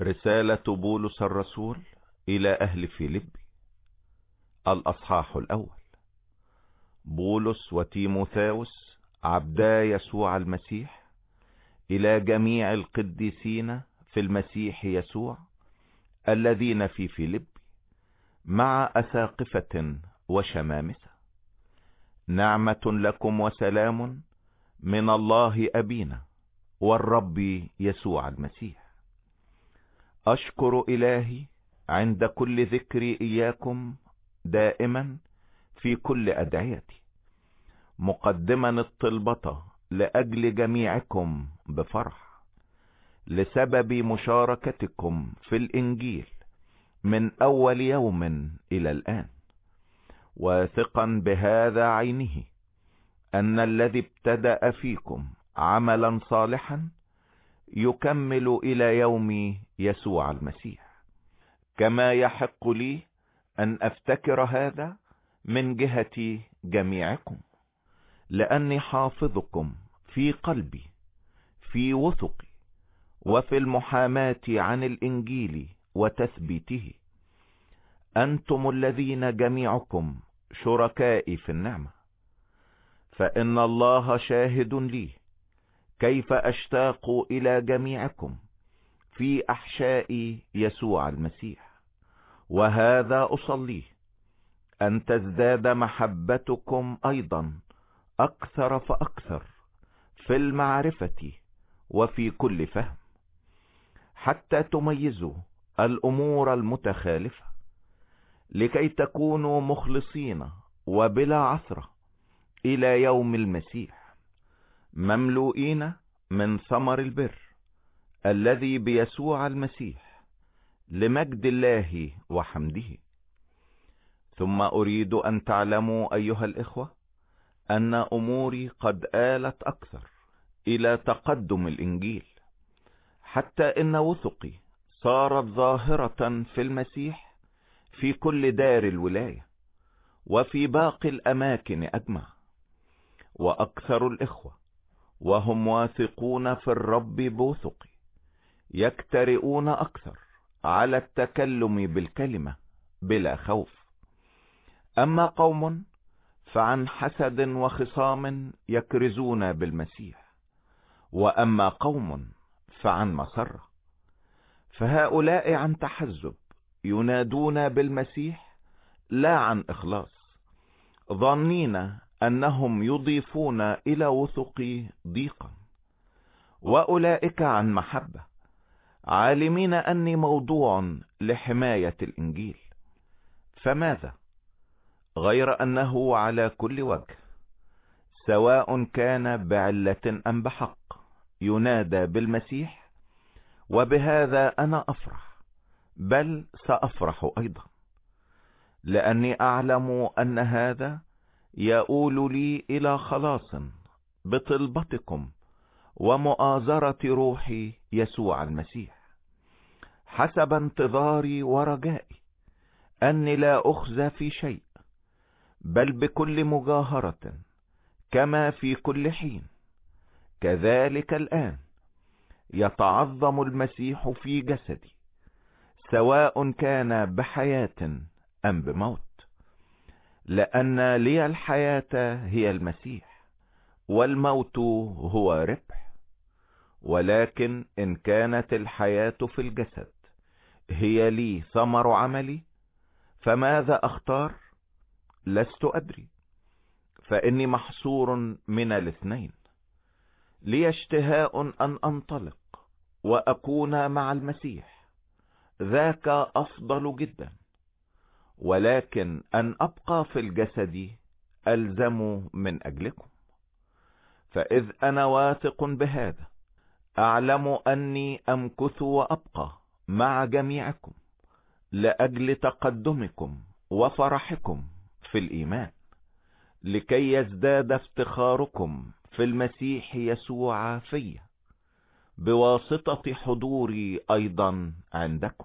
رسالة بولس الرسول إلى أهل فيلبي، الأصحاح الأول. بولس وتيموثاوس عبدا يسوع المسيح، إلى جميع القديسين في المسيح يسوع الذين في فيلبي، مع أساقفة وشمامسة. نعمة لكم وسلام من الله أبينا والرب يسوع المسيح. أشكر إلهي عند كل ذكر إياكم دائما في كل أدعيتي، مقدما الطلبة لأجل جميعكم بفرح، لسبب مشاركتكم في الإنجيل من أول يوم إلى الآن، واثقا بهذا عينه أن الذي ابتدأ فيكم عملا صالحا يكمل إلى يوم يسوع المسيح. كما يحق لي أن أفتكر هذا من جهة جميعكم، لأني حافظكم في قلبي في وثقي وفي المحاماة عن الإنجيل وتثبيته، أنتم الذين جميعكم شركائي في النعمة. فإن الله شاهد لي كيف أشتاق إلى جميعكم في أحشاء يسوع المسيح، وهذا أصليه أن تزداد محبتكم أيضا أكثر فأكثر في المعرفة وفي كل فهم، حتى تميزوا الأمور المتخالفة، لكي تكونوا مخلصين وبلا عثرة إلى يوم المسيح، مملوئين من ثمر البر الذي بيسوع المسيح لمجد الله وحمده. ثم أريد أن تعلموا أيها الإخوة أن أموري قد آلت أكثر إلى تقدم الإنجيل، حتى إن وثقي صارت ظاهرة في المسيح في كل دار الولاية وفي باقي الأماكن أجمع. وأكثر الإخوة وهم واثقون في الرب بوثقي يكترئون أكثر على التكلم بالكلمة بلا خوف. أما قوم فعن حسد وخصام يكرزون بالمسيح، وأما قوم فعن مسرة، فهؤلاء عن تحزب ينادون بالمسيح لا عن إخلاص، ظنين أنهم يضيفون إلى وثقي ضيقا. وأولئك عن محبة، عالمين أني موضوع لحماية الإنجيل. فماذا؟ غير أنه على كل وجه، سواء كان بعلة أم بحق، ينادى بالمسيح، وبهذا أنا أفرح، بل سأفرح أيضا، لأني أعلم أن هذا يؤول لي إلى خلاص بطلبتكم ومؤازرة روحي يسوع المسيح، حسب انتظاري ورجائي أني لا أخزى في شيء، بل بكل مجاهرة كما في كل حين، كذلك الآن يتعظم المسيح في جسدي، سواء كان بحياة أم بموت. لأن لي الحياة هي المسيح، والموت هو ربح. ولكن إن كانت الحياة في الجسد هي لي ثمر عملي، فماذا أختار؟ لست أدري، فإني محصور من الاثنين. لي اشتهاء أن أنطلق وأكون مع المسيح، ذاك أفضل جدا، ولكن أن أبقى في الجسد ألزم من أجلكم. فإذ أنا واثق بهذا، أعلم أني أمكث وأبقى مع جميعكم لأجل تقدمكم وفرحكم في الإيمان، لكي يزداد افتخاركم في المسيح يسوع في بواسطة حضوري أيضا عندكم.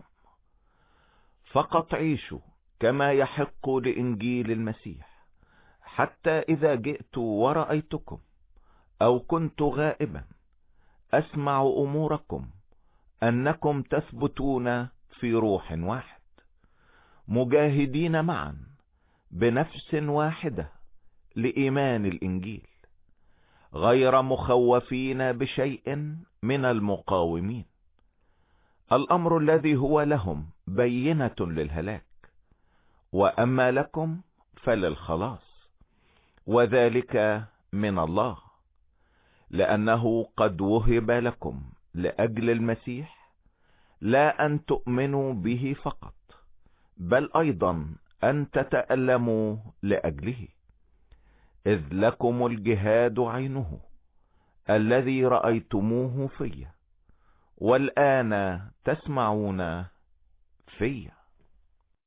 فقط عيشوا كما يحق لإنجيل المسيح، حتى إذا جئت ورأيتكم أو كنت غائبا أسمع أموركم أنكم تثبتون في روح واحد، مجاهدين معا بنفس واحدة لإيمان الإنجيل، غير مخوفين بشيء من المقاومين، الأمر الذي هو لهم بينة للهلاك، وأما لكم فللخلاص، وذلك من الله، لأنه قد وهب لكم لأجل المسيح لا أن تؤمنوا به فقط، بل أيضا أن تتألموا لأجله، إذ لكم الجهاد عينه الذي رأيتموه في، والآن تسمعون في.